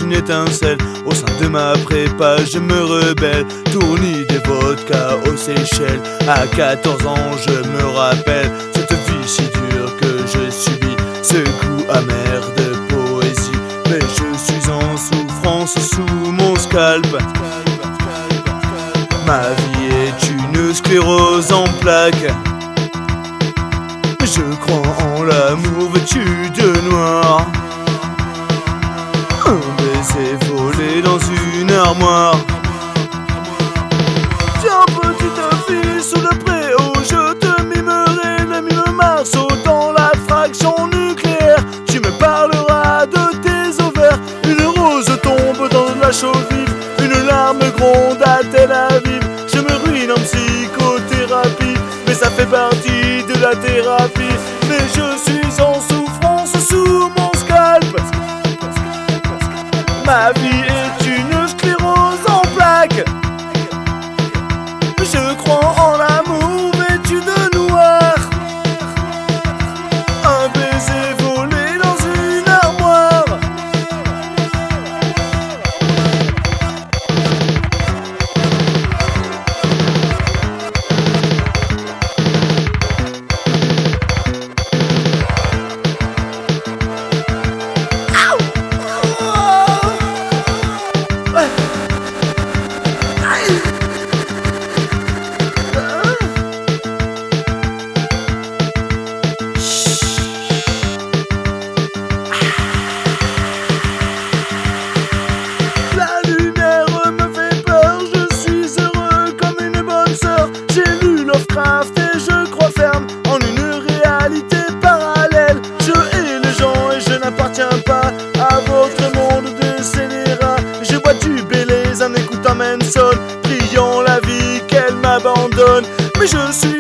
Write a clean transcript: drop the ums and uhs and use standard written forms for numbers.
une étincelle. Au sein de ma prépa je me rebelle, tournis des vodkas aux Seychelles. À 14 ans je me rappelle cette vie si dure que je subis, ce goût amer de poésie. Mais je suis en souffrance sous mon scalp. Ma vie est une sclérose en plaques. Je crois en l'amour vêtu de noir, un baiser volé dans une armoire. Tiens petite fille sous le préau, je te mimerai le mime marceau. Dans la fraction nucléaire, tu me parleras de tes ovaires. Une rose tombe dans la chaude vive, une larme gronde à Tel Aviv. Je me ruine en psychothérapie, mais ça fait partie de la thérapie. Mais je suis en souffrance sous mon scalp. Ma vie est une sclérose en plaques. Je crois en l'amour vêtu de noir, un baiser volé dans une armoire. Et je crois ferme en une réalité parallèle. Je hais les gens et je n'appartiens pas à votre monde de scélérat. Je bois du Baileys en écoutant Manson, priant la vie qu'elle m'abandonne. Mais je suis